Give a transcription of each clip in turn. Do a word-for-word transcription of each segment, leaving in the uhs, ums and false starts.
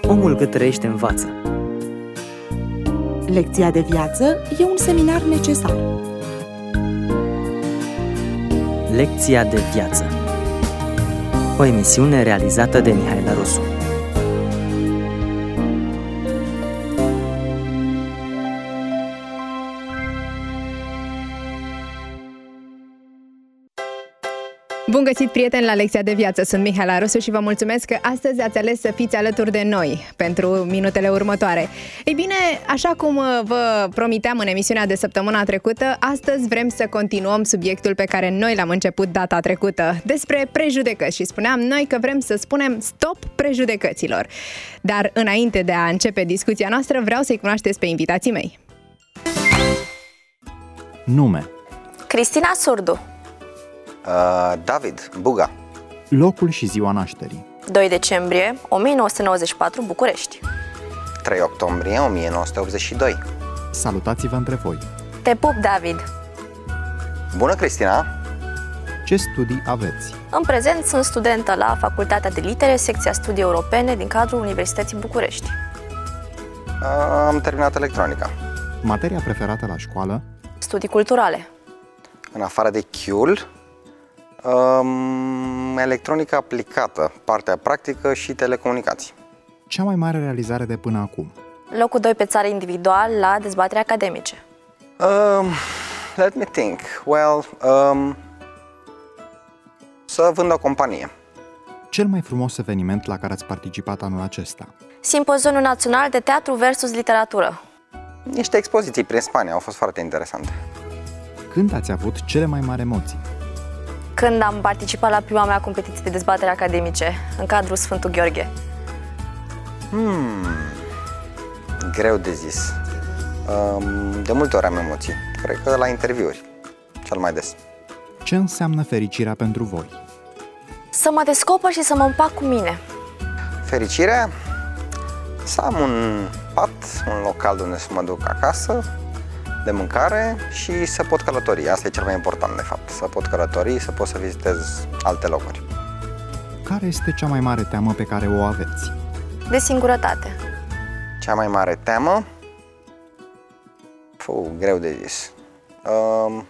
Omul cât trăiește învață. Lecția de viață e un seminar necesar. Lecția de viață. O emisiune realizată de Mihaela Rusu. Bun găsit, prieteni, la Lecția de Viață. Sunt Mihaela Rusu și vă mulțumesc că astăzi ați ales să fiți alături de noi pentru minutele următoare. Ei bine, așa cum vă promiteam în emisiunea de săptămâna trecută, astăzi vrem să continuăm subiectul pe care noi l-am început data trecută, despre prejudecăți, și spuneam noi că vrem să spunem stop prejudecăților. Dar înainte de a începe discuția noastră, vreau să-i cunoașteți pe invitații mei. Nume: Cristina Surdu. Uh, David Buga. Locul și ziua nașterii: doi decembrie o mie nouă sute nouăzeci și patru, București. trei octombrie o mie nouă sute optzeci și doi. Salutați-vă între voi. Te pup, David. Bună, Cristina. Ce studii aveți? În prezent sunt studentă la Facultatea de Litere, secția Studii Europene din cadrul Universității București. Uh, am terminat electronica. Materia preferată la școală? Studii culturale. În afară de Chiul, um, electronică aplicată, partea practică și telecomunicații. Cea mai mare realizare de până acum? Locul doi pe țară individual la dezbateri academice. Um, let me think. Well, um, să vând o companie. Cel mai frumos eveniment la care ați participat anul acesta? Simpozionul Național de Teatru versus Literatură. Niște expoziții prin Spania au fost foarte interesante. Când ați avut cele mai mari emoții? Când am participat la prima mea competiție de dezbateri academice, în cadrul Sfântul Gheorghe. Hmm, greu de zis. Um, de multe ori am emoții. Cred că la interviuri, cel mai des. Ce înseamnă fericirea pentru voi? Să mă descoper și să mă împac cu mine. Fericirea? Să am un pat, un local unde să mă duc acasă, de mâncare și să pot călători. Asta e cel mai important, de fapt. Să pot călători, să pot să vizitez alte locuri. Care este cea mai mare teamă pe care o aveți? De singurătate. Cea mai mare teamă? Puh, greu de zis. Um,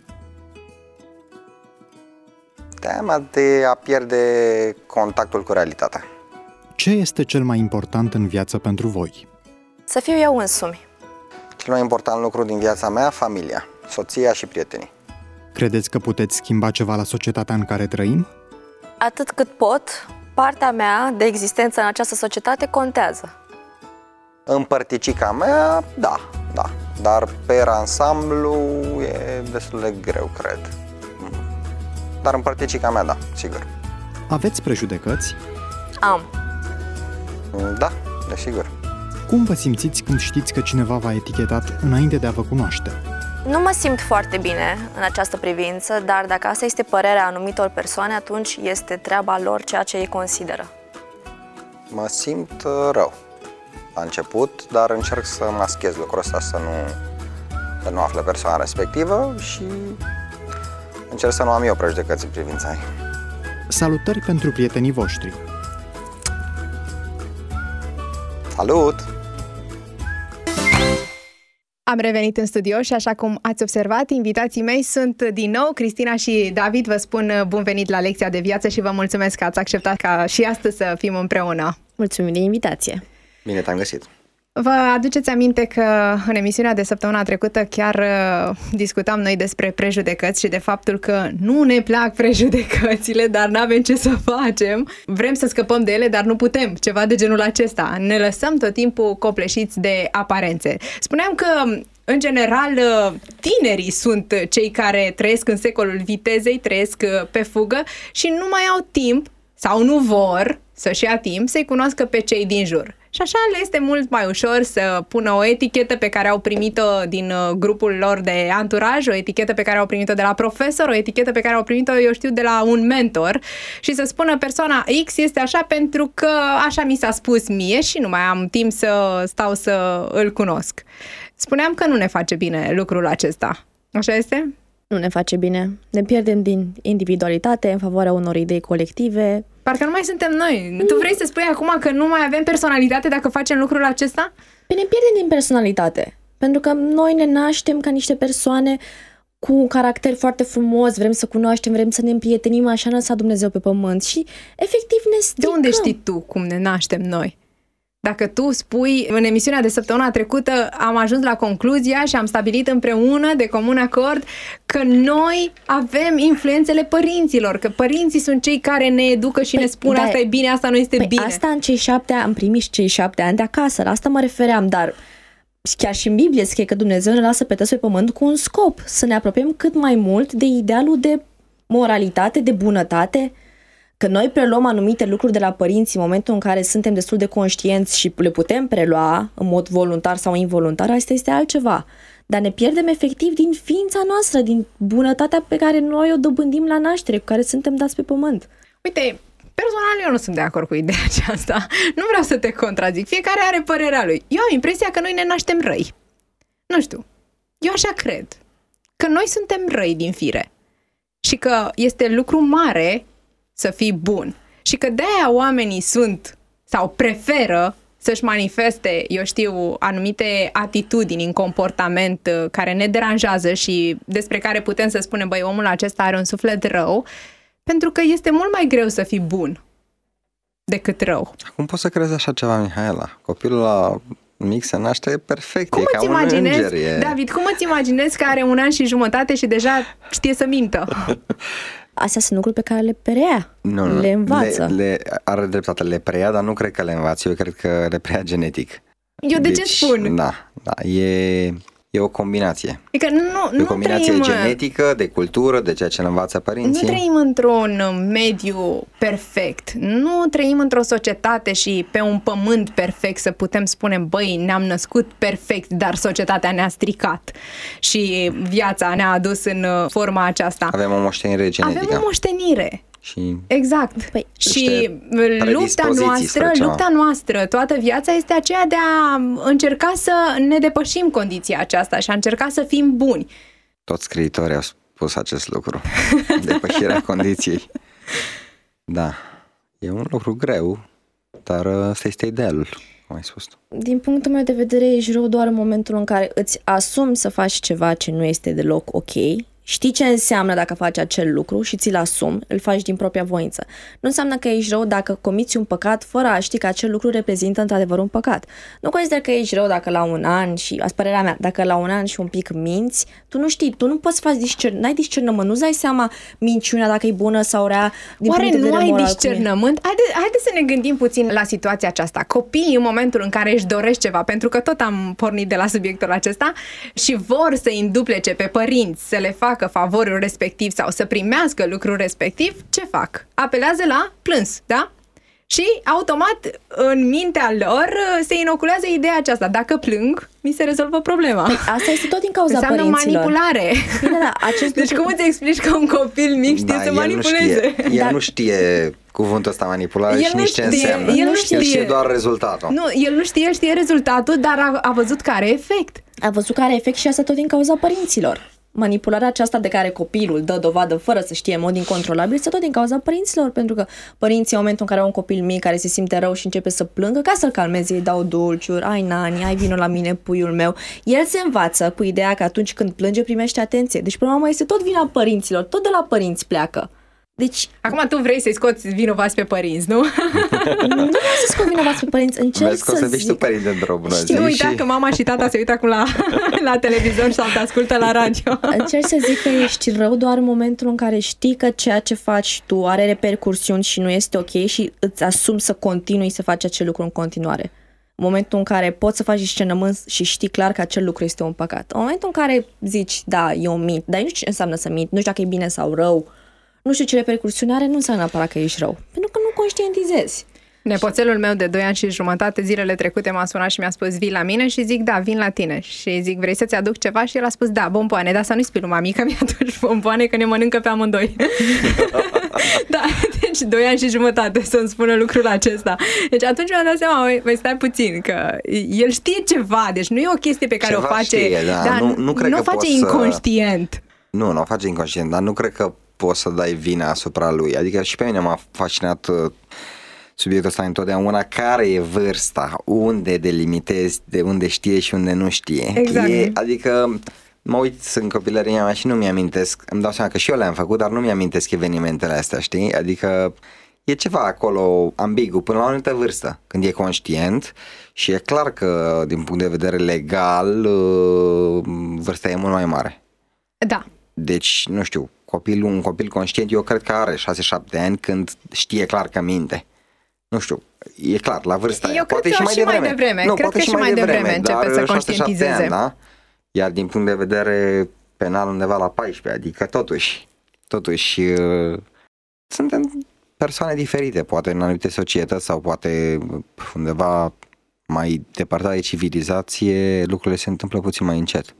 teama de a pierde contactul cu realitatea. Ce este cel mai important în viață pentru voi? Să fiu eu însumi. Cel mai important lucru din viața mea, familia, soția și prietenii. Credeți că puteți schimba ceva la societatea în care trăim? Atât cât pot, partea mea de existență în această societate contează. În părticica mea, da, da. Dar pe ansamblu e destul de greu, cred. Dar în părticica mea, da, sigur. Aveți prejudecăți? Am. Da, desigur. Cum vă simțiți când știți că cineva v-a etichetat înainte de a vă cunoaște? Nu mă simt foarte bine în această privință, dar dacă asta este părerea anumitor persoane, atunci este treaba lor ceea ce ei consideră. Mă simt rău la început, dar încerc să maschez lucrul ăsta, să nu, să nu afle persoana respectivă și încerc să nu am eu prejudecăți în privința ei. Salutări pentru prietenii voștri. Salut! Am revenit în studio și, așa cum ați observat, invitații mei sunt din nou Cristina și David. Vă spun bun venit la Lecția de Viață și vă mulțumesc că ați acceptat ca și astăzi să fim împreună. Mulțumim de invitație! Bine te-am găsit! Vă aduceți aminte că în emisiunea de săptămâna trecută chiar uh, discutam noi despre prejudecăți și de faptul că nu ne plac prejudecățile, dar n-avem ce să facem. Vrem să scăpăm de ele, dar nu putem. Ceva de genul acesta. Ne lăsăm tot timpul copleșiți de aparențe. Spuneam că, în general, tinerii sunt cei care trăiesc în secolul vitezei, trăiesc pe fugă și nu mai au timp sau nu vor să-și ia timp să-i cunoască pe cei din jur. Și așa le este mult mai ușor să pună o etichetă pe care au primit-o din grupul lor de anturaj, o etichetă pe care au primit-o de la profesor, o etichetă pe care au primit-o, eu știu, de la un mentor și să spună persoana X este așa pentru că așa mi s-a spus mie și nu mai am timp să stau să îl cunosc. Spuneam că nu ne face bine lucrul acesta. Așa este? Nu ne face bine. Ne pierdem din individualitate în favoarea unor idei colective Parcă nu mai suntem noi. Mm. Tu vrei să spui acum că nu mai avem personalitate dacă facem lucrul acesta? Păi ne pierdem din personalitate. Pentru că noi ne naștem ca niște persoane cu un caracter foarte frumos, vrem să cunoaștem, vrem să ne împrietenim, așa ne-a lăsat Dumnezeu pe pământ și efectiv ne stricăm. De unde știi tu cum ne naștem noi? Dacă tu spui, în emisiunea de săptămâna trecută am ajuns la concluzia și am stabilit împreună, de comun acord, că noi avem influențele părinților, că părinții sunt cei care ne educă și păi, ne spun da, asta e bine, asta nu este păi bine. Asta în cei șapte ani, în primii cei șapte ani de acasă, la asta mă refeream, dar chiar și în Biblie scrie că Dumnezeu ne lasă pe toți pe pământ cu un scop, să ne apropiem cât mai mult de idealul de moralitate, de bunătate. Că noi preluăm anumite lucruri de la părinți în momentul în care suntem destul de conștienți și le putem prelua în mod voluntar sau involuntar, asta este altceva. Dar ne pierdem efectiv din ființa noastră, din bunătatea pe care noi o dobândim la naștere, cu care suntem dați pe pământ. Uite, personal eu nu sunt de acord cu ideea aceasta. Nu vreau să te contrazic. Fiecare are părerea lui. Eu am impresia că noi ne naștem răi. Nu știu. Eu așa cred. Că noi suntem răi din fire. Și că este lucru mare să fii bun. Și că de-aia oamenii sunt sau preferă să-și manifeste, eu știu, anumite atitudini în comportament care ne deranjează și despre care putem să spunem, băi, omul acesta are un suflet rău, pentru că este mult mai greu să fii bun decât rău. Cum poți să crezi așa ceva, Mihaela? Copilul la mic se naște perfect, cum e ca un înger. E... David, cum îți imaginezi că are un an și jumătate și deja știe să mintă? Astea sunt lucruri pe care le preia, nu, le învață. Le, le, are dreptate, le preia, dar nu cred că le învață, eu cred că le preia genetic. Eu de deci, ce spun? Da, da, e... E o combinație. Adică nu, e o combinație trăim, genetică, de cultură, de ceea ce ne învață părinții. Nu trăim într-un mediu perfect. Nu trăim într-o societate și pe un pământ perfect să putem spune, băi, ne-am născut perfect, dar societatea ne-a stricat și viața ne-a adus în forma aceasta. Avem o moștenire genetică. Avem o moștenire. Și exact. Păi, și lupta noastră, lupta noastră, toată viața este aceea de a încerca să ne depășim condiția aceasta și a încerca să fim buni. Toți scriitorii au spus acest lucru. Depășirea condiției. Da. E un lucru greu, dar ăsta este idealul, cum ai spus tu. Din punctul meu de vedere, ești rău doar în momentul în care îți asumi să faci ceva ce nu este deloc ok. Știi ce înseamnă dacă faci acel lucru și ți-l asumi, îl faci din propria voință. Nu înseamnă că ești rău dacă comiți un păcat fără a ști că acel lucru reprezintă într-adevăr un păcat. Nu consider că ești rău dacă la un an și, asta părerea mea, dacă la un an și un pic minți, tu nu știi, tu nu poți să faci discernământ, n-ai discernământ, nu-ți dai seama minciunea dacă e bună sau rea din Oare punct de vedere nu ai moral, discernământ? Haide, haide să ne gândim puțin la situația aceasta. Copiii în momentul în care își doresc ceva, pentru că tot am pornit de la subiectul acesta și vor să înduplece pe părinți, să le facă favorul respectiv sau să primească lucrul respectiv, ce fac? Apelează la plâns, da? Și automat în mintea lor se inoculează ideea aceasta. Dacă plâng, mi se rezolvă problema. Păi asta este tot din cauza înseamnă părinților. manipulare. Bine, da, acest deci lucru... cum îți explici că un copil mic știe da, să manipuleze? Nu știe, el Dar... nu știe cuvântul ăsta manipulare el și nici știe, ce înseamnă. El nu știe. El știe doar rezultatul. Nu, el nu știe, el știe rezultatul, dar a, a văzut că are efect. A văzut că are efect și asta tot din cauza părinților. Manipularea aceasta de care copilul dă dovadă fără să știe în mod incontrolabil este tot din cauza părinților, pentru că părinții în momentul în care au un copil mic care se simte rău și începe să plângă, ca să-l calmeze, îi dau dulciuri, ai nani, ai vino la mine, puiul meu. El se învață cu ideea că atunci când plânge primește atenție. Deci până la urmă este tot vina părinților, tot de la părinți pleacă. Deci, acum tu vrei să-i scoți vinovați pe părinți, nu? Nu vreau să scot vinovați pe părinți, încerc Vezi că o să vii tu părinte într-o bună zi. Nu uita și... că mama și tata se uită acum la, la televizor sau te ascultă la radio. Încerc să zic că ești rău doar în momentul în care știi că ceea ce faci tu are repercursiuni și nu este ok și îți asumi să continui să faci acel lucru în continuare. În momentul în care poți să faci discernământ și știi clar că acel lucru este un păcat. În momentul în care zici, da, eu mint, dar nu știu ce înseamnă să mint, nu știu dacă e bine sau rău, nu știu ce repercursiune are, nu înseamnă neapărat că ești rău. Pentru că nu conștientizezi. Nepoțelul meu de doi ani și jumătate, zilele trecute m-a sunat și mi-a spus, vii la mine? Și zic, da, vin la tine. Și zic, vrei să-ți aduc ceva? Și el a spus, da, bomboane, dar să nu-i spui lui mami că mi-aduci bomboane, că ne mănâncă pe amândoi. Da, deci doi ani și jumătate să-mi spună lucrul acesta. Deci atunci mi-am dat seama, mai stai puțin, că el știe ceva, deci nu e o chestie pe care ceva o face, știe, da, dar nu, nu, cred nu că face poți inconștient. Să... Nu, nu o face inconștient, dar nu cred că poți să dai vina asupra lui. Adică și pe mine m-a fascinat subiectul ăsta întotdeauna, care e vârsta, unde delimitezi, de unde știe și unde nu știe. Exact. E, adică mă uit în copilăria mea și nu mi-amintesc, îmi dau seama că și eu le-am făcut, dar nu mi-amintesc evenimentele astea, știi? Adică e ceva acolo ambigu până la o anumită vârstă, când e conștient și e clar că din punct de vedere legal vârsta e mult mai mare. Da. Deci, nu știu, copilul, un copil conștient, eu cred că are șase șapte ani când știe clar că minte. Nu știu, e clar, la vârsta eu aia. Poate și mai devreme. mai devreme. Nu, cred poate că și mai devreme, devreme începe să conștientizeze. Ani, da? Iar din punct de vedere penal undeva la paisprezece, adică totuși, totuși uh, suntem persoane diferite, poate în anumite societăți sau poate undeva mai depărtate de civilizație, lucrurile se întâmplă puțin mai încet.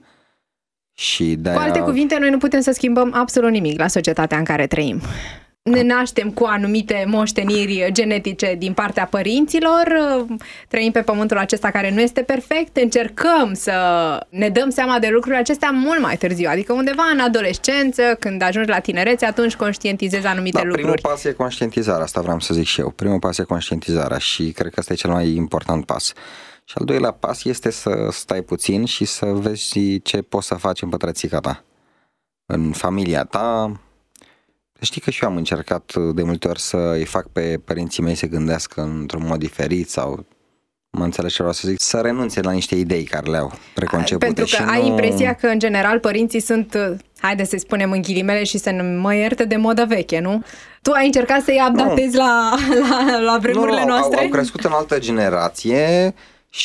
Și de-aia... Cu alte cuvinte, noi nu putem să schimbăm absolut nimic la societatea în care trăim. Ne naștem cu anumite moșteniri genetice din partea părinților, trăim pe pământul acesta care nu este perfect, încercăm să ne dăm seama de lucrurile acestea mult mai târziu, adică undeva în adolescență, când ajungi la tinerețe, atunci conștientizezi anumite da, lucruri. Primul pas e conștientizarea, asta vreau să zic și eu. Primul pas e conștientizarea și cred că ăsta e cel mai important pas. Și al doilea pas este să stai puțin și să vezi ce poți să faci în pătrățica ta, în familia ta. Știi că și eu am încercat de multe ori să îi fac pe părinții mei să gândească într-un mod diferit sau, mă înțeleg ce vreau să zic, să renunțe la niște idei care le-au preconcepute. Pentru că și ai nu... impresia că, în general, părinții sunt, haide să spunem în ghilimele și să mă ierte, de modă veche, nu? Tu ai încercat să-i updatezi la, la, la vremurile nu, noastre? Au, au crescut în altă generație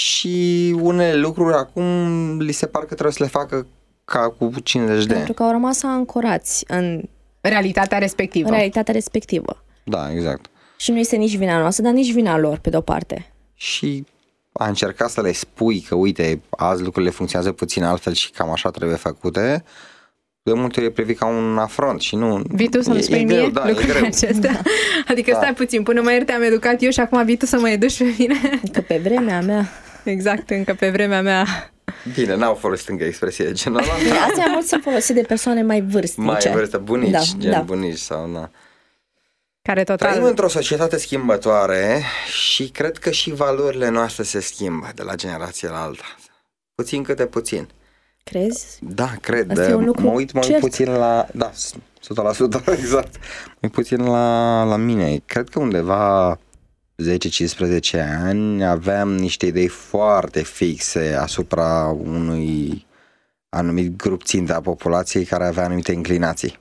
și unele lucruri acum li se par că trebuie să le facă ca cu cincizeci de ani. Pentru că au rămas ancorați în realitatea respectivă. În realitatea respectivă. Da, exact. Și nu este nici vina noastră, dar nici vina lor, pe de-o parte. Și a încercat să le spui că, uite, azi lucrurile funcționează puțin altfel și cam așa trebuie făcute, de multe ori e privit ca un afront și nu... Vii tu să-mi spui mie da, lucrurile acestea? Da. Adică da. Stai puțin, până mă ierte am educat eu și acum vii tu să mă educi pe mine? Încă pe vremea mea. Exact, încă pe vremea mea. Bine, n-au folosit încă expresie de genul ăla. Astea mult sunt folosite de persoane mai vârstnice. Mai vârstă, bunici, da, gen da. bunici sau na. Care total... Trăim într-o societate schimbătoare și cred că și valorile noastre se schimbă de la generație la alta. Puțin câte puțin. Crezi? Da, cred. Asta e un lucru mă uit mai cert. puțin la... Da, o sută la sută, exact. Mai puțin la, la mine. Cred că undeva zece cincisprezece ani aveam niște idei foarte fixe asupra unui anumit grup țintă a populației care avea anumite inclinații.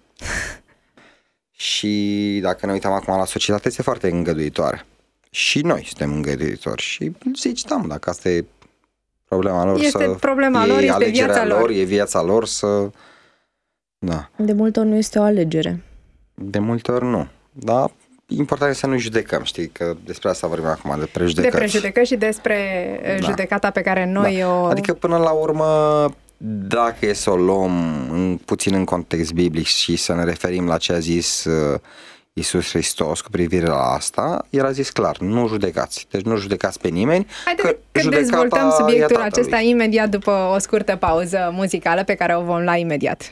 Și dacă ne uităm acum la societate, este foarte îngăduitoare. Și noi suntem îngăduitori. Și zici, da, dacă asta e problema lor, este să problema lor, este viața lor. lor, e viața lor să... Da. De multe ori nu este o alegere. De multe ori nu. Da, important este să nu judecăm, știi, că despre asta vorbim acum, de prejudecăți. De prejudecăți și despre da. judecata pe care noi da. o... Adică până la urmă, dacă e să o luăm în, puțin în context biblic și să ne referim la ce a zis uh, Iisus Hristos cu privire la asta, el a zis clar, nu judecați. Deci nu judecați pe nimeni. Haideți că, că dezvoltăm subiectul acesta imediat după o scurtă pauză muzicală pe care o vom lua imediat.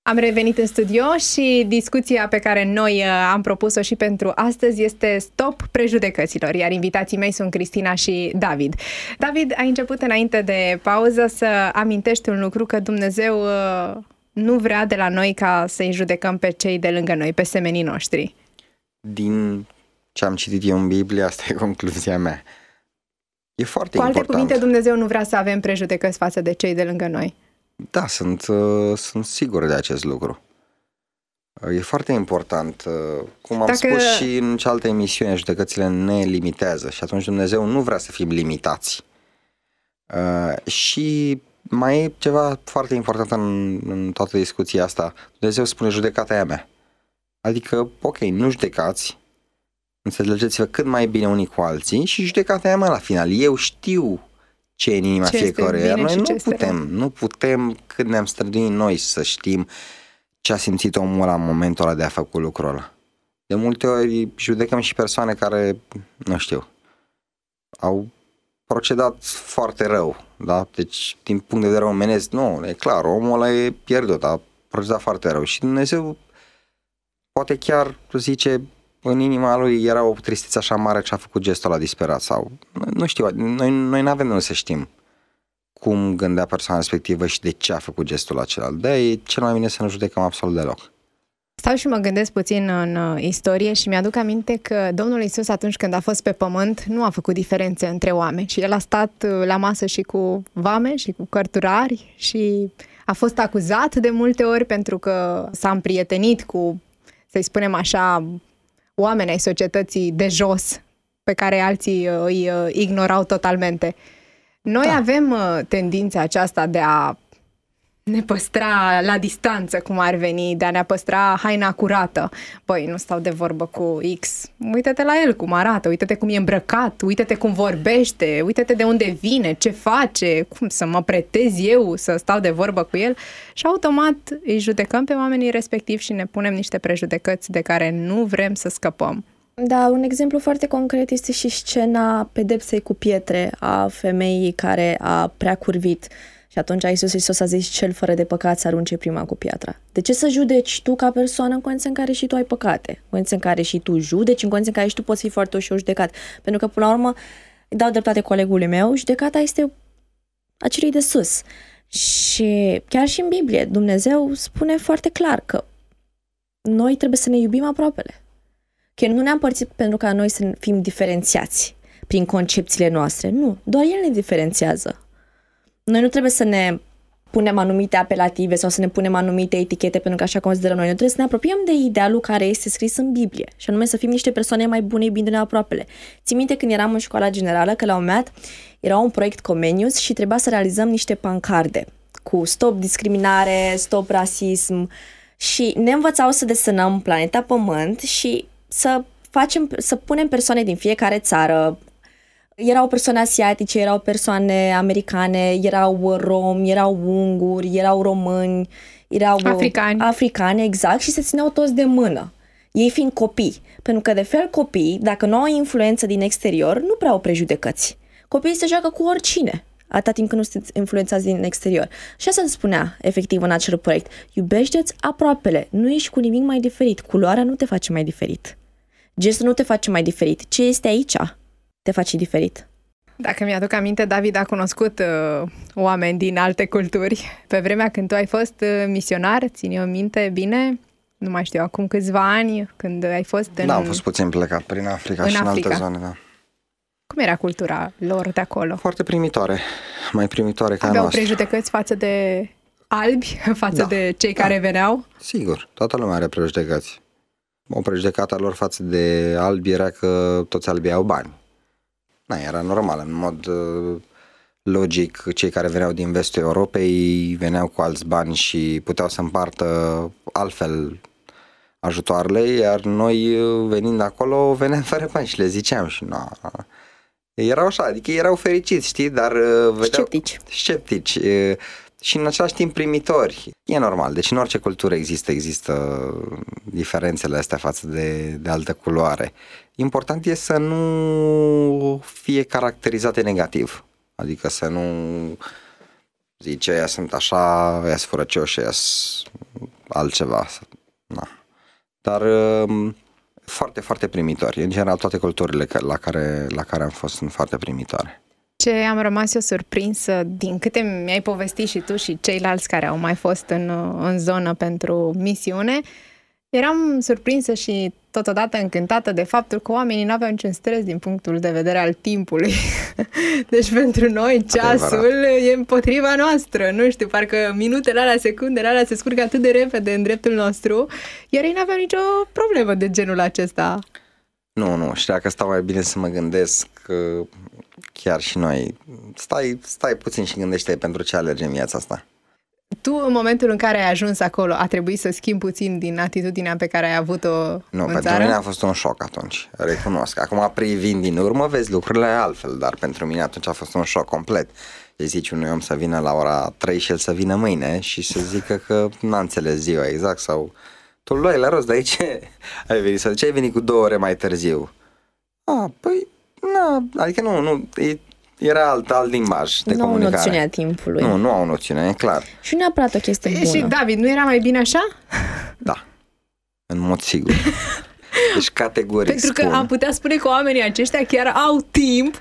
Am revenit în studio și discuția pe care noi am propus-o și pentru astăzi este Stop prejudecăților, iar invitații mei sunt Cristina și David. David, ai început înainte de pauză să amintești un lucru, că Dumnezeu nu vrea de la noi ca să-i judecăm pe cei de lângă noi, pe semenii noștri. Din ce am citit eu în Biblie, asta e concluzia mea. E foarte Cu alte important. cuvinte, Dumnezeu nu vrea să avem prejudecăți față de cei de lângă noi. Da, sunt, uh, sunt sigur de acest lucru. Uh, e foarte important. Uh, cum am Dacă... spus și în cealaltă emisiune, judecățile ne limitează și atunci Dumnezeu nu vrea să fim limitați. Uh, și mai e ceva foarte important în, în toată discuția asta. Dumnezeu spune: judecata e a mea. Adică, ok, nu judecați, înțelegeți-vă cât mai bine unii cu alții și judecata e a mea la final. Eu știu ce e în inima fiecăruia, iar noi nu putem, nu putem cât ne-am străduit noi să știm ce a simțit omul ăla în momentul ăla de a făcut lucrul ăla. De multe ori judecăm și persoane care, nu știu, au procedat foarte rău, da? Deci, din punct de vedere omenesc, nu, e clar, omul ăla e pierdut, a procedat foarte rău și Dumnezeu poate chiar zice, în inima lui era o tristețe așa mare ce a făcut gestul ăla disperat sau, nu știu, noi, noi nu avem de să știm cum gândea persoana respectivă și de ce a făcut gestul acela. De-aia e cel mai bine să nu judecăm absolut deloc. Stau și mă gândesc puțin în istorie și mi-aduc aminte că Domnul Iisus, atunci când a fost pe pământ, nu a făcut diferențe între oameni și el a stat la masă și cu vame și cu cărturari și a fost acuzat de multe ori pentru că s-a împrietenit cu, să-i spunem așa, oameni ai societății de jos, pe care alții îi ignorau totalmente. Noi da. avem tendința aceasta de a ne păstra la distanță, cum ar veni, de a ne păstra haina curată. Păi, nu stau de vorbă cu X. Uite-te la el cum arată, uite-te cum e îmbrăcat, uite-te cum vorbește, uite-te de unde vine, ce face, cum să mă pretez eu să stau de vorbă cu el. Și automat îi judecăm pe oamenii respectivi și ne punem niște prejudecăți de care nu vrem să scăpăm. Da, un exemplu foarte concret este și scena pedepsei cu pietre a femeii care a prea curvit. Și atunci Iisus Hristos a zis: cel fără de păcat să arunce prima cu piatra. De ce să judeci tu ca persoană în condiții în care și tu ai păcate? În condiții în care și tu judeci, în condiții în care și tu poți fi foarte ușor judecat. Pentru că, până la urmă, îi dau dreptate colegului meu, judecata este a celui de sus. Și chiar și în Biblie, Dumnezeu spune foarte clar că noi trebuie să ne iubim aproapele. Că nu ne-a împărțit pentru ca noi să fim diferențiați prin concepțiile noastre. Nu, doar El ne diferențiază. Noi nu trebuie să ne punem anumite apelative sau să ne punem anumite etichete pentru că așa considerăm noi. Noi trebuie să ne apropiem de idealul care este scris în Biblie și anume să fim niște persoane mai bune iubindu-ne aproapele. Țin minte când eram în școala generală că la un moment dat era un proiect Comenius și trebuia să realizăm niște pancarde cu stop discriminare, stop rasism și ne învățau să desenăm planeta Pământ și să facem, să punem persoane din fiecare țară. Erau persoane asiatice, erau persoane americane, erau romi, erau unguri, erau români, erau africani. africani, exact, și se țineau toți de mână. Ei fiind copii, pentru că de fel copii, dacă nu au influență din exterior, nu prea au prejudecăți. Copiii se joacă cu oricine, atâta timp când nu sunt influențați din exterior. Și asta se spunea efectiv în acel proiect. Iubește-ți aproapele, nu ești cu nimic mai diferit, culoarea nu te face mai diferit, gestul nu te face mai diferit, ce este aici te face diferit. Dacă mi-aduc aminte, David a cunoscut uh, oameni din alte culturi. Pe vremea când tu ai fost uh, misionar, țin eu minte bine, nu mai știu, acum câțiva ani, când ai fost în... Da, am fost puțin plecat prin Africa în și Africa. în alte zone, da. Cum era cultura lor de acolo? Foarte primitoare, mai primitoare ca Aveau noastră. prejudecăți față de albi, față da. de cei da. care veneau? Sigur, toată lumea are prejudecăți. O prejudecată a lor față de albi era că toți albii au bani. Na, era normal, în mod uh, logic, cei care veneau din vestul Europei veneau cu alți bani și puteau să împartă altfel ajutoarele, iar noi, venind acolo, veneam fără bani și le ziceam și nu. Erau așa, adică erau fericiți, știi, dar uh, vedeau... Sceptici. Sceptici. Uh, și în același timp primitori. E normal, deci în orice cultură există, există diferențele astea față de, de altă culoare. Important e să nu fie caracterizate negativ, adică să nu zice ăia sunt așa, ăia sunt furăcioși, ăia sunt altceva. Da. Dar foarte, foarte primitori. În general, toate culturile la care, la care am fost sunt foarte primitoare. Ce am rămas eu surprinsă, din câte mi-ai povestit și tu și ceilalți care au mai fost în, în zonă pentru misiune, eram surprinsă și totodată încântată de faptul că oamenii nu aveau niciun stres din punctul de vedere al timpului. Deci pentru noi ceasul adevărat. E împotriva noastră. Nu știu, parcă minutele alea, secundele alea se scurgă atât de repede în dreptul nostru, iar ei nu aveau nicio problemă de genul acesta. Nu, nu, și dacă stau mai bine să mă gândesc că chiar și noi, stai, stai puțin și gândește pentru ce alergem viața asta. Tu, în momentul în care ai ajuns acolo, a trebuit să schimbi puțin din atitudinea pe care ai avut-o nu, în pentru țară? mine a fost un șoc atunci, recunosc. Acum, privind din urmă, vezi lucrurile altfel, dar pentru mine atunci a fost un șoc complet. Îi zici unui om să vină la ora trei și el să vină mâine și să zică că n-a înțeles ziua exact sau tu luai la rost, dar ce ai venit? Sau de ce ai venit cu două ore mai târziu? A, păi, na, adică nu, nu, e, era alt, alt limbaj de nu comunicare. Nu au noțiunea timpului. Nu, nu au noțiune, e clar. Și neapărat o chestie bună. Și David, nu era mai bine așa? Da, în mod sigur. Deci categoric Pentru că spun. am putea spune că oamenii aceștia chiar au timp,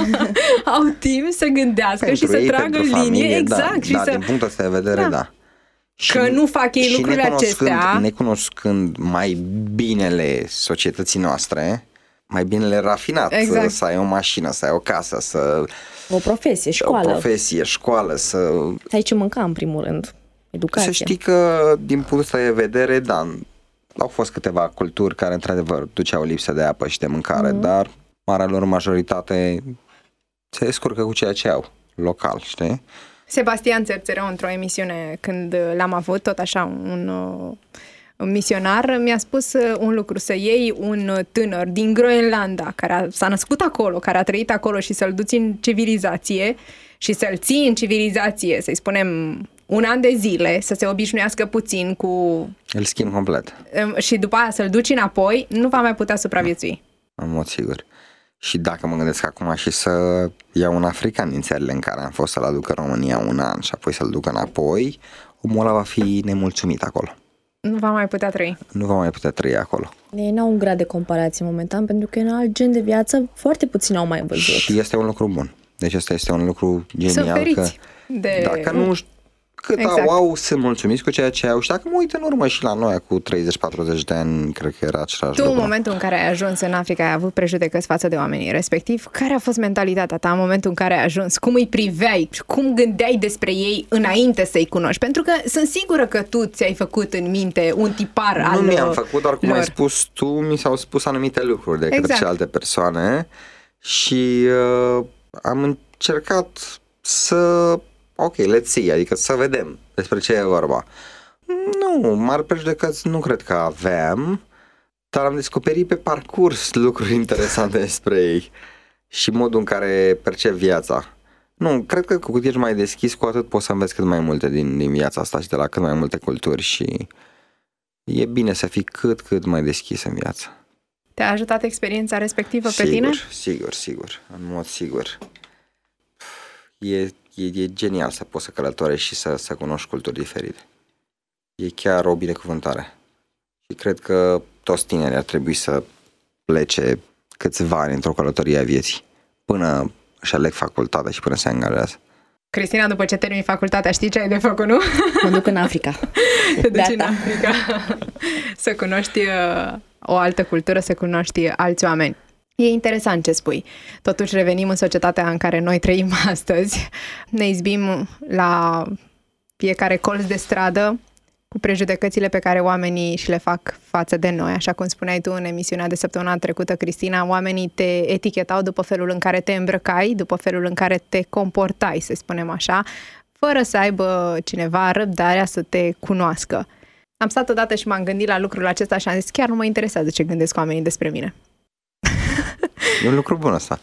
au timp să gândească pentru și să ei, tragă linie, familie, exact. Da, și da să... din punctul ăsta de vedere, da. da. Că și, nu fac ei lucrurile acestea. Necunoscând mai binele societății noastre, mai binele rafinat, exact. Să ai o mașină, să ai o casă, să... O profesie, școală. O profesie, școală, să... Să ai ce mânca, în primul rând. Educație. Să știi că, din punctul ăsta de vedere, da, au fost câteva culturi care, într-adevăr, duceau lipsă de apă și de mâncare, mm-hmm. dar marea lor majoritate se descurcă cu ceea ce au, local, știi? Sebastian Țărțărău, într-o emisiune când l-am avut, tot așa, un, un misionar, mi-a spus un lucru, să iei un tânăr din Groenlanda, care a, s-a născut acolo, care a trăit acolo și să-l duci în civilizație și să-l ții în civilizație, să-i spunem, un an de zile, să se obișnuiască puțin cu... Îl schimb complet. Și după aia să-l duci înapoi, nu va mai putea supraviețui. În mod sigur. Și dacă mă gândesc acum și să iau un african din țările în care am fost să-l aduc în România un an și apoi să-l duc înapoi, omul ăla va fi nemulțumit acolo. Nu va mai putea trăi. Nu va mai putea trăi acolo. Ei n-au un grad de comparație momentan, pentru că în alt gen de viață foarte puțin au mai văzut. Și este un lucru bun. Deci asta este un lucru genial. Sunt că de... dacă nu cât exact. au, au, sunt mulțumiți cu ceea ce au. Și dacă mă uit în urmă și la noi cu treizeci patruzeci de ani, cred că era același tu, lucru. în momentul în care ai ajuns în Africa, ai avut prejudecăți față de oamenii respectiv. Care a fost mentalitatea ta în momentul în care ai ajuns? Cum îi priveai? Cum gândeai despre ei înainte să-i cunoști? Pentru că sunt sigură că tu ți-ai făcut în minte un tipar nu al Nu mi-am făcut, dar cum lor. ai spus tu, mi s-au spus anumite lucruri de către exact. celelalte persoane și uh, am încercat să... Ok, let's see, adică să vedem despre ce e vorba. Nu, mari prejudecăți nu cred că aveam, dar am descoperit pe parcurs lucruri interesante despre ei și modul în care percep viața. Nu, cred că cu cât ești mai deschis, cu atât poți să înveți cât mai multe din, din viața asta și de la cât mai multe culturi și e bine să fii cât, cât mai deschis în viață. Te-a ajutat experiența respectivă sigur, pe tine? Sigur, sigur, în mod sigur. E... E, e genial să poți să călătorești și să, să cunoști culturi diferite. E chiar o binecuvântare. Și cred că toți tinerii ar trebui să plece câțiva ani într-o călătorie a vieții, până își aleg facultatea și până se angajează. Cristina, după ce termini facultatea, știi ce ai de făcut, nu? Mă duc în Africa. Te duci în Africa să cunoști o altă cultură, să cunoști alți oameni. E interesant ce spui. Totuși revenim în societatea în care noi trăim astăzi. Ne izbim la fiecare colț de stradă cu prejudecățile pe care oamenii și le fac față de noi. Așa cum spuneai tu în emisiunea de săptămâna trecută, Cristina, oamenii te etichetau după felul în care te îmbrăcai, după felul în care te comportai, să spunem așa, fără să aibă cineva răbdarea să te cunoască. Am stat odată și m-am gândit la lucrul acesta și am zis, chiar nu mă interesează ce gândesc oamenii despre mine. E un lucru bun ăsta.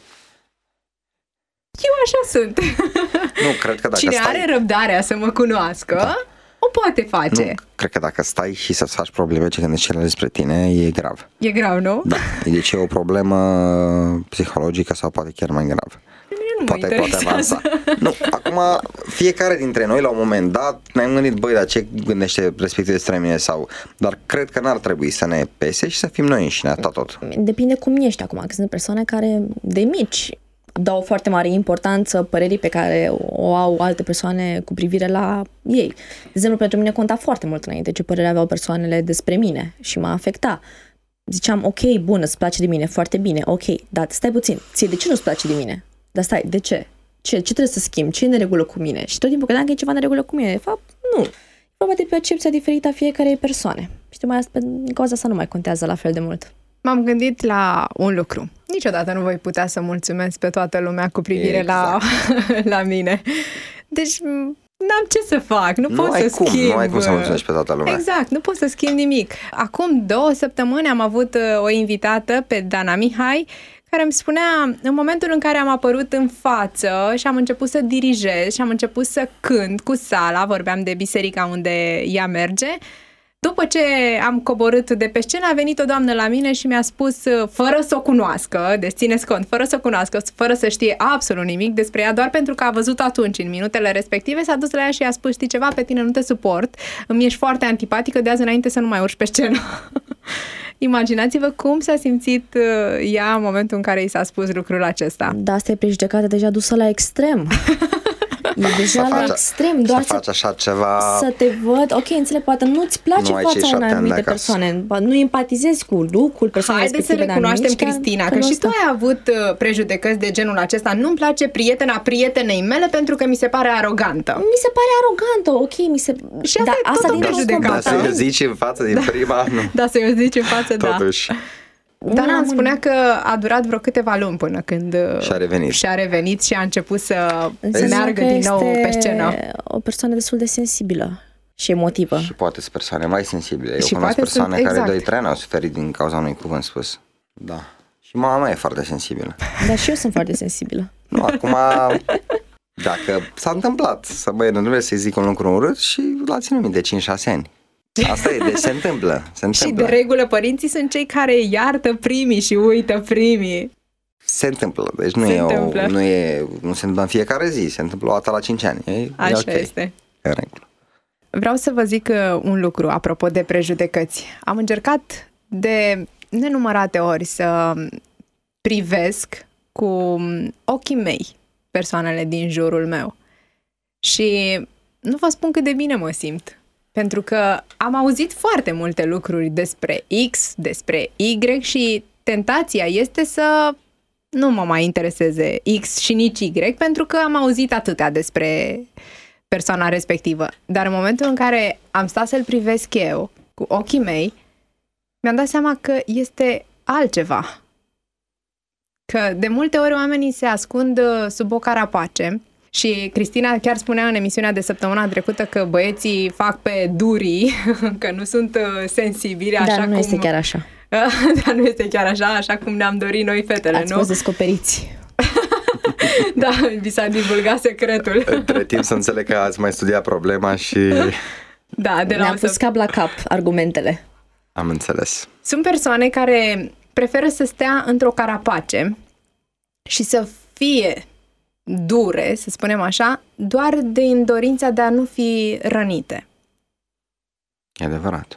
Eu așa sunt. Nu, cred că dacă Cine stai... are răbdarea să mă cunoască, da. o poate face. Nu, cred că dacă stai și să-ți faci probleme ce gândești cele despre tine, e grav. E grav, nu? Da. Deci e o problemă psihologică sau poate chiar mai grav. Nu mă poate poate interesează. avansa. Nu, acum fiecare dintre noi la un moment dat ne-am gândit, băi, dar ce gândește respectiv despre mine sau, dar cred că n-ar trebui să ne pese și să fim noi înșine, atât tot. Depinde cum ești acum, că sunt persoane care de mici dau foarte mare importanță părerii pe care o au alte persoane cu privire la ei. De exemplu, pentru mine conta foarte mult înainte ce părere aveau persoanele despre mine și mă afecta. Ziceam, ok, bun, îți place de mine, foarte bine, ok, dar stai puțin, ție de ce nu-ți place de mine? Dar stai, de ce? Ce, ce trebuie să schimb? Ce e în regulă cu mine? Și tot timpul credeam că e ceva în regulă cu mine. De fapt, nu. E vorba de percepția diferită a fiecarei persoane. Și mai asta, în cauza asta nu mai contează la fel de mult. M-am gândit la un lucru. Niciodată nu voi putea să mulțumesc pe toată lumea cu privire exact. la, la mine. Deci n-am ce să fac, nu, nu pot să cum, schimb. Nu ai cum să mulțumești pe toată lumea. Exact, nu pot să schimb nimic. Acum două săptămâni am avut o invitată pe Dana Mihai, care îmi spunea, în momentul în care am apărut în față și am început să dirigez și am început să cânt cu sala, vorbeam de biserica unde ea merge, după ce am coborât de pe scenă, a venit o doamnă la mine și mi-a spus, fără să o cunoască, deci țineți cont, fără să o cunoască, fără să știe absolut nimic despre ea, doar pentru că a văzut atunci, în minutele respective, s-a dus la ea și i-a spus, știi ceva, pe tine nu te suport, îmi ești foarte antipatică, de azi înainte să nu mai urci pe scenă. Imaginați-vă cum s-a simțit ea în momentul în care i s-a spus lucrul acesta. Da, asta e prejudecată deja dusă la extrem. E deja la faci, extrem, doar să, să faci așa ceva. Să te văd, ok, înțeleg, poate nu-ți place nu fața unei anumite persoane, nu empatizezi cu lucrul persoanei respective. Haideți să recunoaștem, amici, Cristina, că, că și tu ai avut prejudecăți de genul acesta. Nu-mi place prietena prietenei mele pentru că mi se pare arogantă. Mi se pare arogantă, ok, mi se... Și asta, da, asta din prejudecată. Da, să-i zici în față din da. prima, nu. Da, să-i zici în față, da. Totuși. Dana îmi spunea că a durat vreo câteva luni până când și-a revenit, și-a revenit și a început să meargă din nou pe scenă. O persoană destul de sensibilă și emotivă. Și poate sunt persoane mai sensibile. Eu și cunosc persoane sunt, care exact. doi trei ani au suferit din cauza unui cuvânt spus. Da. Și mama mea e foarte sensibilă. Dar și eu sunt foarte sensibilă. Nu, acum, dacă s-a întâmplat să băie, nu trebuie să-i zic un lucru urât și l-a ținut minte cinci șase ani. Asta e, deci se întâmplă, se întâmplă. Și de regulă părinții sunt cei care iartă primii și uită primii. Se întâmplă, deci nu se e întâmplă. o, nu e, nu se întâmplă în fiecare zi, se întâmplă o dată la cinci ani. E, Așa e okay. este. E în regulă. Vreau să vă zic un lucru apropo de prejudecăți. Am încercat de nenumărate ori să privesc cu ochii mei persoanele din jurul meu. Și nu vă spun cât de bine mă simt. Pentru că am auzit foarte multe lucruri despre X, despre Y și tentația este să nu mă mai intereseze X și nici Y, pentru că am auzit atâtea despre persoana respectivă. Dar în momentul în care am stat să-l privesc eu cu ochii mei, mi-am dat seama că este altceva. Că de multe ori oamenii se ascund sub o carapace. Și Cristina chiar spunea în emisiunea de săptămâna trecută că băieții fac pe durii, că nu sunt sensibili. Așa Dar nu cum... este chiar așa. Dar nu este chiar așa, așa cum ne-am dorit noi fetele, Ați nu? fost descoperiți. Da, vi s-a divulgat secretul. Între timp să înțeleg că ați mai studiat problema și... Da, de la Ne-am pus să... cap la cap argumentele. Am înțeles. Sunt persoane care preferă să stea într-o carapace și să fie dure, să spunem așa, doar din dorința de a nu fi rănite. E adevărat.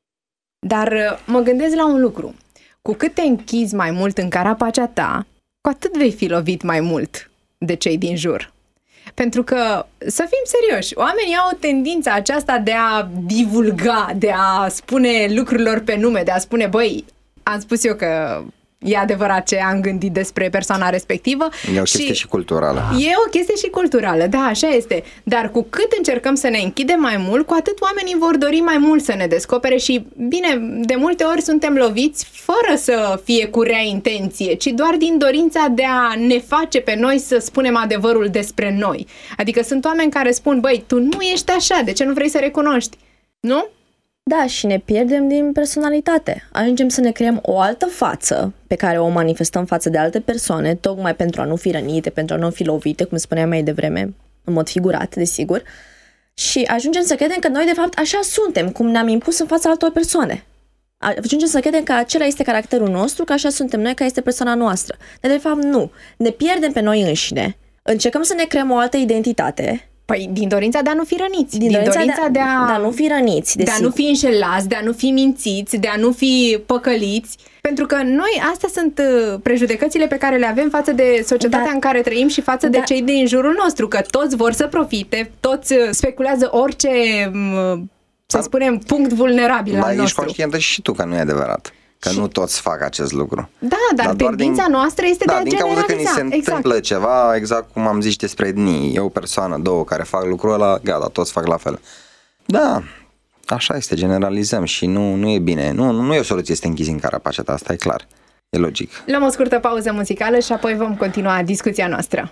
Dar mă gândesc la un lucru. Cu cât te închizi mai mult în carapacea ta, cu atât vei fi lovit mai mult de cei din jur. Pentru că, să fim serioși, oamenii au tendința aceasta de a divulga, de a spune lucrurilor pe nume, de a spune, băi, am spus eu că e adevărat ce am gândit despre persoana respectivă. E o chestie și, și culturală. E o chestie și culturală, da, așa este. Dar cu cât încercăm să ne închidem mai mult, cu atât oamenii vor dori mai mult să ne descopere și, bine, de multe ori suntem loviți fără să fie cu rea intenție, ci doar din dorința de a ne face pe noi să spunem adevărul despre noi. Adică sunt oameni care spun, băi, tu nu ești așa, de ce nu vrei să recunoști? Nu? Da, și ne pierdem din personalitate. Ajungem să ne creăm o altă față pe care o manifestăm față de alte persoane, tocmai pentru a nu fi rănite, pentru a nu fi lovite, cum spuneam mai devreme, în mod figurat, desigur. Și ajungem să credem că noi, de fapt, așa suntem, cum ne-am impus în fața altor persoane. Ajungem să credem că acela este caracterul nostru, că așa suntem noi, că este persoana noastră. Dar, de fapt, nu. Ne pierdem pe noi înșine. încercăm să ne creăm o altă identitate. Păi din dorința de a nu fi răniți, Din, din dorința, dorința de, a, de a, de a nu fi răniți. de a nu fi înșelați, de a nu fi mințiți, de a nu fi păcăliți. Pentru că noi, astea sunt prejudecățile pe care le avem față de societatea da. în care trăim și față da. de cei din jurul nostru, că toți vor să profite, toți speculează orice, să da. spunem, punct vulnerabil da, al nostru. Ești conștientă și tu că nu e adevărat. Că și... nu toți fac acest lucru. Da, dar, dar tendința din... noastră este da, de a din cauza că ni se exact. întâmplă ceva, exact cum am zis despre etnii. E o persoană, două care fac lucrul ăla, gata, toți fac la fel. Da, așa este, generalizăm și nu, nu e bine. Nu, nu e o soluție să te închizi în carapace ta, asta e clar. E logic. Luăm o scurtă pauză muzicală și apoi vom continua discuția noastră.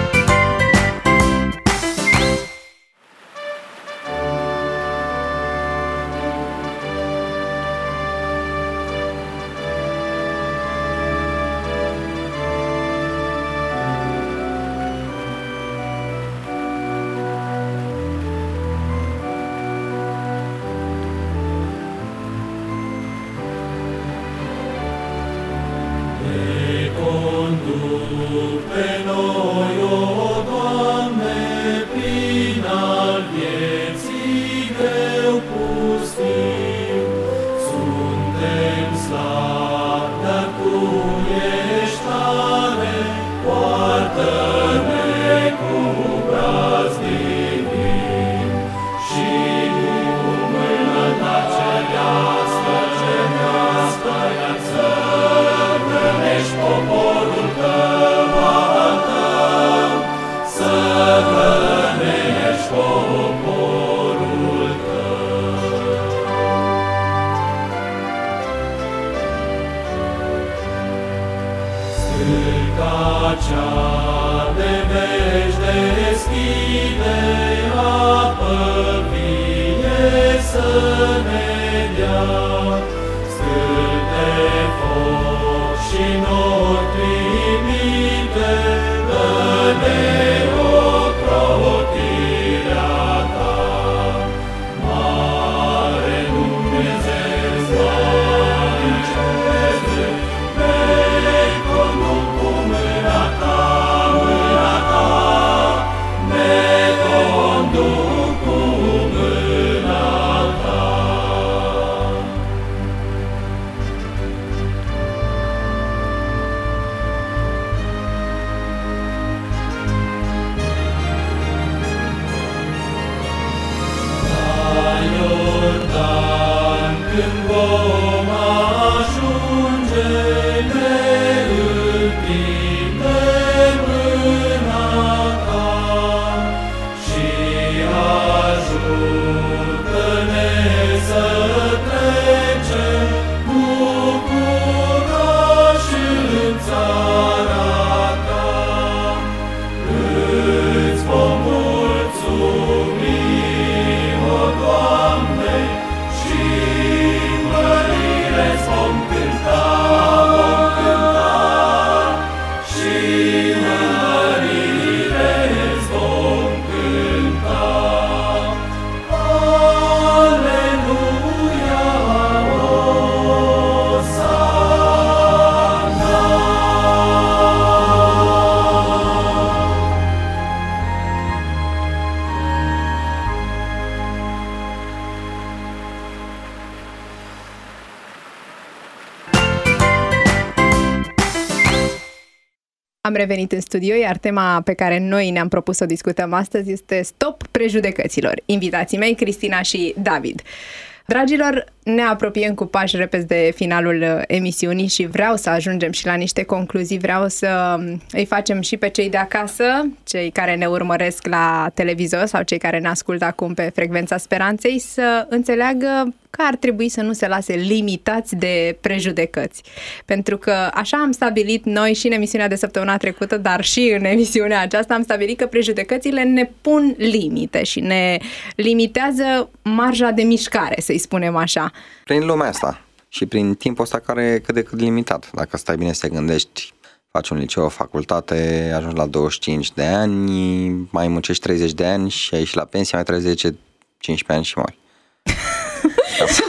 Am revenit în studio, iar tema pe care noi ne-am propus să o discutăm astăzi este Stop prejudecăților. Invitații mei, Cristina și David. Dragilor, ne apropiem cu pași repezi de finalul emisiunii și vreau să ajungem și la niște concluzii. Vreau să îi facem și pe cei de acasă, cei care ne urmăresc la televizor sau cei care ne ascultă acum pe Frecvența Speranței, să înțeleagă că ar trebui să nu se lase limitați de prejudecăți. Pentru că așa am stabilit noi și în emisiunea de săptămâna trecută, dar și în emisiunea aceasta am stabilit că prejudecățile ne pun limite și ne limitează marja de mișcare, să-i spunem așa. Prin lumea asta și prin timpul ăsta care e cât de cât limitat. Dacă stai bine să te gândești, faci un liceu, o facultate, ajungi la douăzeci și cinci de ani, mai muncești treizeci de ani și ai ieșit la pensie, mai treci zece cincisprezece ani și mori.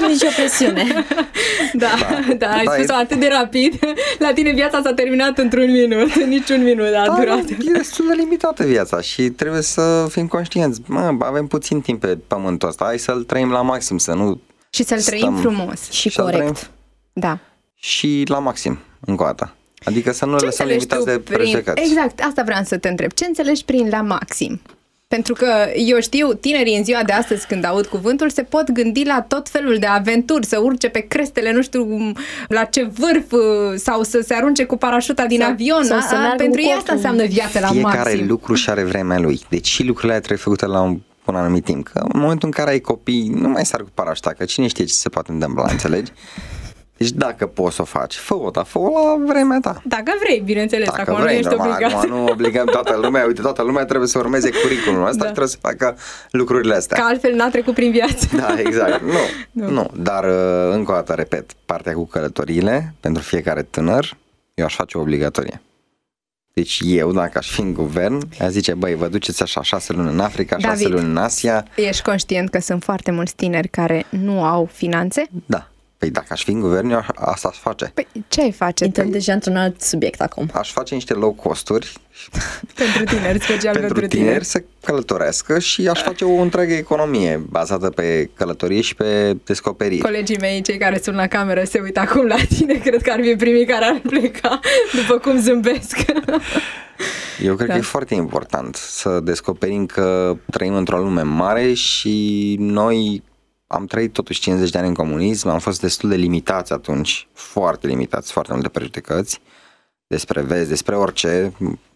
nicio presiune. Da, da, da, ai da, spus-o e... atât de rapid. La tine viața s-a terminat într-un minut. Niciun minut a da, durat. E destul de limitată viața și trebuie să fim conștienți. Mă, avem puțin timp pe pământul ăsta, hai să-l trăim la maxim, să nu Și să-l stăm... trăim frumos. Și, și corect. Trăim... Da. Și la maxim, încă o dată. Adică să nu Ce lăsăm înțelegi limitați tu de prejudecăți. prin... Exact, asta vreau să te întreb. Ce înțelegi prin la maxim? Pentru că eu știu, tinerii în ziua de astăzi când aud cuvântul se pot gândi la tot felul de aventuri, să urce pe crestele, nu știu la ce vârf sau să se arunce cu parașuta din sau, avion. Sau să A, pentru ei asta înseamnă viața la Fiecare maxim. lucru și are vremea lui. Deci și lucrurile alea trebuie făcute la un, un anumit timp. Că în momentul în care ai copii, nu mai sar cu parașuta, că cine știe ce se poate întâmpla, înțelegi? Deci dacă poți să o faci, fă-o, dar fă-o la vremea ta. Dacă vrei, bineînțeles, Dacă acum vrei, nu ești normal, obligat. acum nu obligăm toată lumea, uite, toată lumea trebuie să urmeze curriculumul ăsta, da. Și trebuie să facă lucrurile astea. Că altfel n-a trecut prin viață. Da, exact. Nu, nu. nu. Dar încă o dată, repet, partea cu călătoriile, pentru fiecare tânăr, eu aș face obligatorie. Deci eu, dacă aș fi în guvern, aș zice, băi, vă duceți așa șase luni în Africa, David, șase luni în Asia. Ești conștient că sunt foarte mulți tineri care nu au finanțe? Da. Păi dacă aș fi în guvern, eu asta aș face. Păi ce ai face? Intrăm Păi... deja într-un alt subiect acum. Aș face niște low costuri pentru tineri, special pentru, pentru tineri, tineri să călătorească și aș face o întreagă economie bazată pe călătorie și pe descoperiri. Colegii mei, cei care sunt la cameră, se uită acum la tine, cred că ar fi primii care ar pleca după cum zâmbesc. Eu cred da. că e foarte important să descoperim că trăim într-o lume mare și noi am trăit totuși cincizeci de ani în comunism, am fost destul de limitați atunci, foarte limitați, foarte multe prejudecăți despre vezi, despre orice.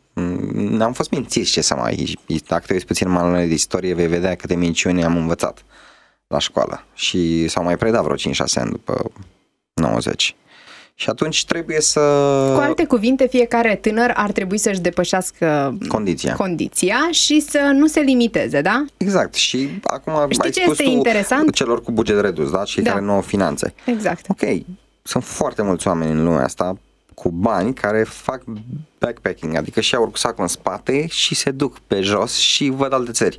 Am fost mințiți, ce să mai... Dacă te uiți puțin în manualele de istorie, vei vedea câte minciuni am învățat la școală și s-au mai predat vreo cinci șase ani după nouăzeci. Și atunci trebuie să... Cu alte cuvinte, fiecare tânăr ar trebui să-și depășească condiția, condiția și să nu se limiteze, da? Exact. Și acum Știi ai ce spus este tu interesant? celor cu buget redus, da? Cei da. care nu au finanțe. Exact. Ok, sunt foarte mulți oameni în lumea asta cu bani care fac backpacking, adică și au rucsacul în spate și se duc pe jos și văd alte țări.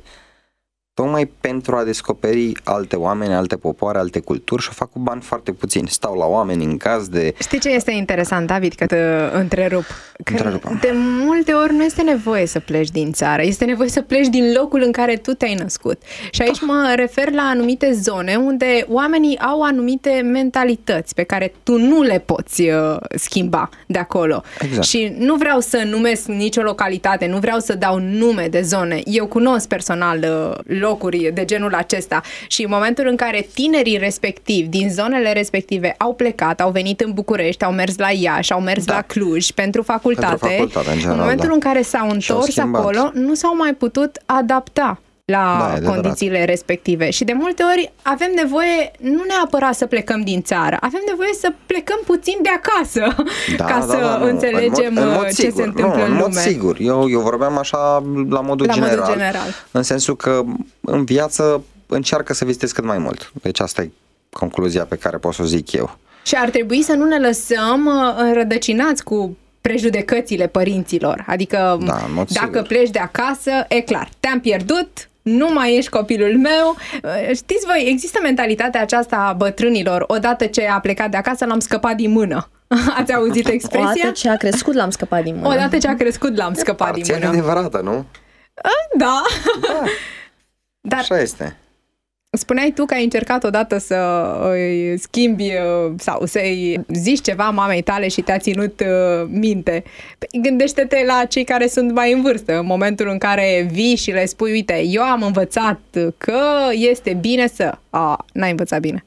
Tocmai pentru a descoperi alte oameni, alte popoare, alte culturi și o fac cu bani foarte puțini. Stau la oameni în caz de... Știi ce este interesant, David, că te întrerup? Că Întrerupă. de multe ori nu este nevoie să pleci din țară, este nevoie să pleci din locul în care tu te-ai născut. Și aici mă refer la anumite zone unde oamenii au anumite mentalități pe care tu nu le poți uh, schimba de acolo. Exact. Și nu vreau să numesc nicio localitate, nu vreau să dau nume de zone. Eu cunosc personal uh, locuri de genul acesta și în momentul în care tinerii respectivi din zonele respective au plecat, au venit în București, au mers la Iași, au mers da. la Cluj pentru facultate, pentru facultate în, general, în momentul da. în care s-au întors acolo, nu s-au mai putut adapta la da, condițiile respective. Și de multe ori avem nevoie nu neapărat să plecăm din țară, avem nevoie să plecăm puțin de acasă da, ca da, să da, înțelegem în mod, în mod ce sigur, se întâmplă nu, în în lume. mod sigur. Eu, eu vorbeam așa la modul, la general, modul general. În sensul că în viață încearcă să vizitezi cât mai mult. Deci asta e concluzia pe care pot să o zic eu. Și ar trebui să nu ne lăsăm înrădăcinați cu prejudecățile părinților. Adică da, dacă sigur. pleci de acasă, e clar, te-am pierdut, nu mai ești copilul meu. Știți voi, există mentalitatea aceasta a bătrânilor, odată ce a plecat de acasă l-am scăpat din mână. Ați auzit expresia? Odată ce a crescut l-am scăpat din mână. Odată ce a crescut l-am scăpat din mână. E adevărată, nu? Da. Da. Dar așa este. spuneai tu că ai încercat odată să îi schimbi sau să-i zici ceva mamei tale și te-a ținut minte. Gândește-te la cei care sunt mai în vârstă, în momentul în care vii și le spui, uite, eu am învățat că este bine să... A, n-ai învățat bine.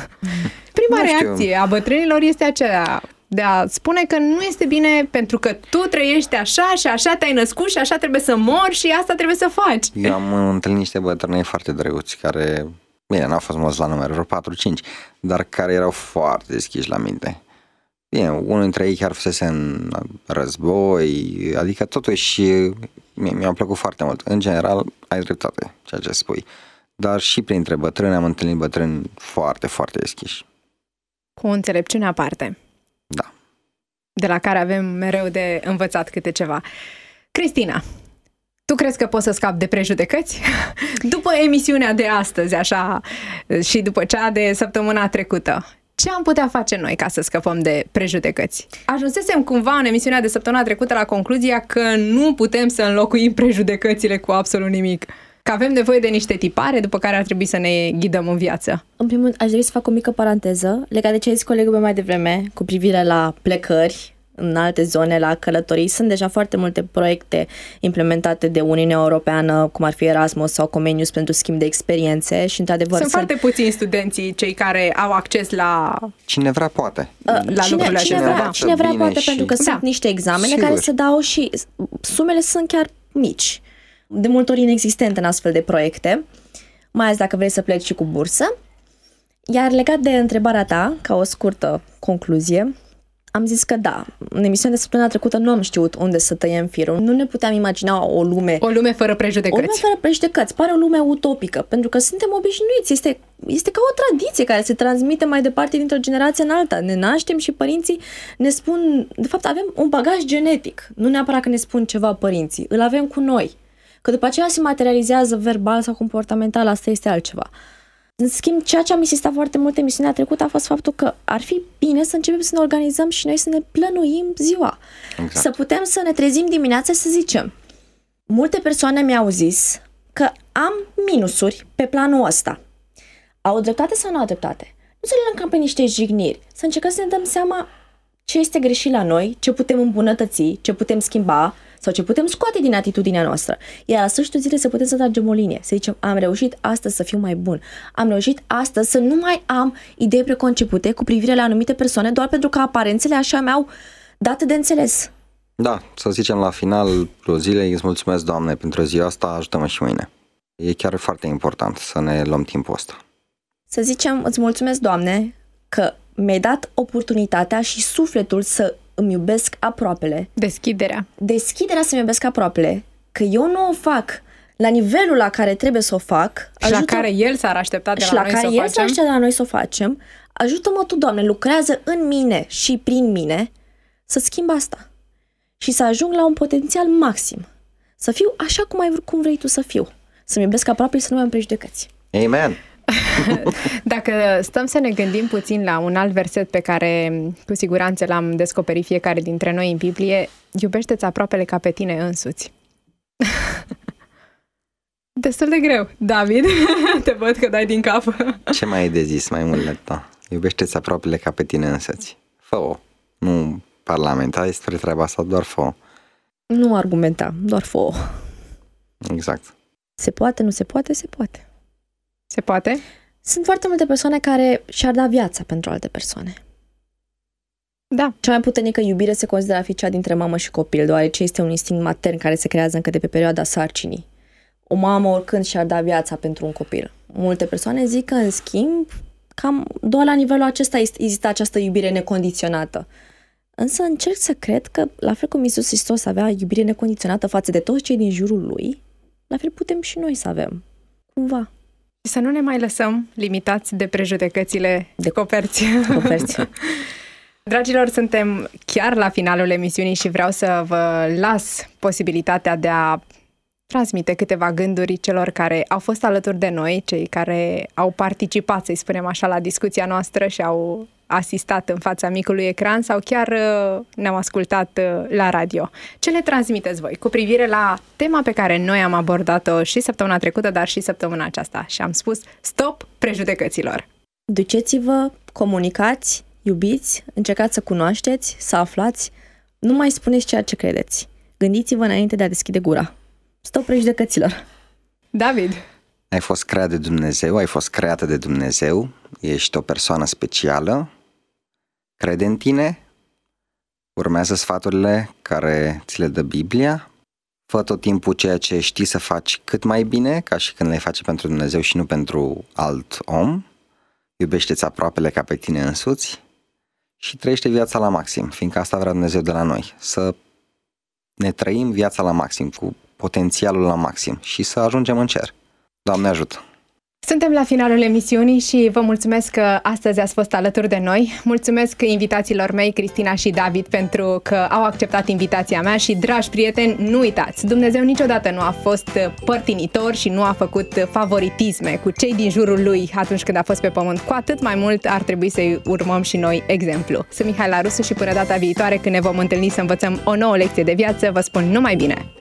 Prima reacție a bătrânilor este aceea de a spune că nu este bine pentru că tu trăiești așa și așa te-ai născut și așa trebuie să mori și asta trebuie să faci. Eu am întâlnit niște bătrâni foarte drăguți care, bine, n-au fost mulți la număr, vreo patru cinci, dar care erau foarte deschiși la minte. Bine, unul dintre ei chiar fusese în război, adică totuși mi-a plăcut foarte mult. În general, ai dreptate, ceea ce spui. Dar și printre bătrâni am întâlnit bătrâni foarte, foarte deschiși. Cu o înțelepciune aparte. Da. De la care avem mereu de învățat câte ceva. Cristina, Tu crezi că poți să scapi de prejudecăți? După emisiunea de astăzi, așa, și după cea de săptămâna trecută, ce am putea face noi ca să scăpăm de prejudecăți? Ajunsesem cumva în emisiunea de săptămâna trecută la concluzia că nu putem să înlocuim prejudecățile cu absolut nimic. Că avem nevoie de niște tipare după care ar trebui să ne ghidăm în viață. În primul rând, aș dori să fac o mică paranteză legat de ce a zis colegul meu mai devreme cu privire la plecări în alte zone, la călătorii. Sunt deja foarte multe proiecte implementate de Uniunea Europeană, cum ar fi Erasmus sau Comenius, pentru schimb de experiențe și, într-adevăr, sunt, sunt foarte puțini studenții cei care au acces la... Cine vrea poate. La cine, cine, cine vrea, cine vrea poate, și... pentru că da. sunt niște examene Sigur. care se dau și sumele sunt chiar mici. De multe ori inexistente în astfel de proiecte, mai ales dacă vrei să pleci și cu bursă. Iar legat de întrebarea ta, ca o scurtă concluzie, am zis că da, în emisiunea de săptămâna trecută nu am știut unde să tăiem firul. Nu ne puteam imagina o lume... O lume fără prejudecăți. O lume fără prejudecăți. Pare o lume utopică, pentru că suntem obișnuiți. Este, este ca o tradiție care se transmite mai departe dintr-o generație în alta. Ne naștem și părinții ne spun... De fapt, avem un bagaj genetic. Nu neapărat că ne spun ceva părinții. Îl avem cu noi. Că după aceea se materializează verbal sau comportamental, asta este altceva. În schimb, ceea ce am insistat foarte mult în emisiunea trecută a fost faptul că ar fi bine să începem să ne organizăm și noi să ne plănuim ziua. Exact. Să putem să ne trezim dimineața să zicem. Multe persoane mi-au zis că am minusuri pe planul ăsta. Au dreptate sau nu au dreptate? Nu să le lăncăm pe niște jigniri. Să încercăm să ne dăm seama ce este greșit la noi, ce putem îmbunătăți, ce putem schimba sau ce putem scoate din atitudinea noastră. Iar la sfârșitul zilei să putem să tragem o linie, să zicem, am reușit astăzi să fiu mai bun, am reușit astăzi să nu mai am idei preconcepute cu privire la anumite persoane doar pentru că aparențele așa mi-au dat de înțeles. Da, să zicem la final zilei, îți mulțumesc, Doamne, pentru ziua asta, ajută-mă și mâine. E chiar foarte important să ne luăm timpul ăsta. Să zicem, îți mulțumesc, Doamne, că mi-ai dat oportunitatea și sufletul să îmi iubesc aproapele. Deschiderea. Deschiderea să-mi iubesc aproapele, că eu nu o fac la nivelul la care trebuie să o fac. Și ajută... la care El s-ar aștepta de la, la noi care să o el facem. s-ar aștepta de la noi să o facem. Ajută-mă Tu, Doamne, lucrează în mine și prin mine să schimb asta. Și să ajung la un potențial maxim. Să fiu așa cum, ai, cum vrei Tu să fiu. Să-mi iubesc aproape și să nu mai am prejudecăți. Amen! Dacă stăm să ne gândim puțin la un alt verset pe care cu siguranță l-am descoperit fiecare dintre noi în Biblie, iubește-ți aproapele ca pe tine însuți. Destul de greu. David, te văd că dai din cap. Ce mai ai de zis mai mult de ta? Iubește-ți aproapele ca pe tine însăți. Fă-o. Nu parlamenta despre treaba asta, doar fă-o. Nu argumenta, doar fă-o. Exact. Se poate, nu se poate, se poate. Se poate? Sunt foarte multe persoane care și-ar da viața pentru alte persoane. Da. Cea mai puternică iubire se consideră a fi cea dintre mamă și copil, deoarece este un instinct matern care se creează încă de pe perioada sarcinii. O mamă oricând și-ar da viața pentru un copil. Multe persoane zic că, în schimb, cam doar la nivelul acesta există această iubire necondiționată. Însă încerc să cred că, la fel cum Iisus Hristos avea iubire necondiționată față de toți cei din jurul Lui, la fel putem și noi să avem. Cumva. Și să nu ne mai lăsăm limitați de prejudecățile de coperți. coperți. Dragilor, suntem chiar la finalul emisiunii și vreau să vă las posibilitatea de a transmite câteva gânduri celor care au fost alături de noi, cei care au participat, să-i spunem așa, la discuția noastră și au asistat în fața micului ecran sau chiar uh, ne-au ascultat uh, la radio. Ce le transmiteți voi cu privire la tema pe care noi am abordat-o și săptămâna trecută, dar și săptămâna aceasta? Și am spus, stop prejudecăților! Duceți-vă, comunicați, iubiți, încercați să cunoașteți, să aflați, nu mai spuneți ceea ce credeți. Gândiți-vă înainte de a deschide gura. Stop prejudecăților! David! Ai fost creat de Dumnezeu, ai fost creată de Dumnezeu, ești o persoană specială, crede în tine, urmează sfaturile care ți le dă Biblia, fă tot timpul ceea ce știi să faci cât mai bine, ca și când le faci pentru Dumnezeu și nu pentru alt om, iubește-ți aproapele ca pe tine însuți și trăiește viața la maxim, fiindcă asta vrea Dumnezeu de la noi, să ne trăim viața la maxim, cu potențialul la maxim și să ajungem în cer. Doamne ajută! Suntem la finalul emisiunii și vă mulțumesc că astăzi ați fost alături de noi. Mulțumesc invitațiilor mei, Cristina și David, pentru că au acceptat invitația mea și, dragi prieteni, nu uitați, Dumnezeu niciodată nu a fost părtinitor și nu a făcut favoritisme cu cei din jurul lui atunci când a fost pe pământ. Cu atât mai mult ar trebui să-i urmăm și noi exemplu. Sunt Mihaela Rusu și până data viitoare, când ne vom întâlni să învățăm o nouă lecție de viață, vă spun numai bine!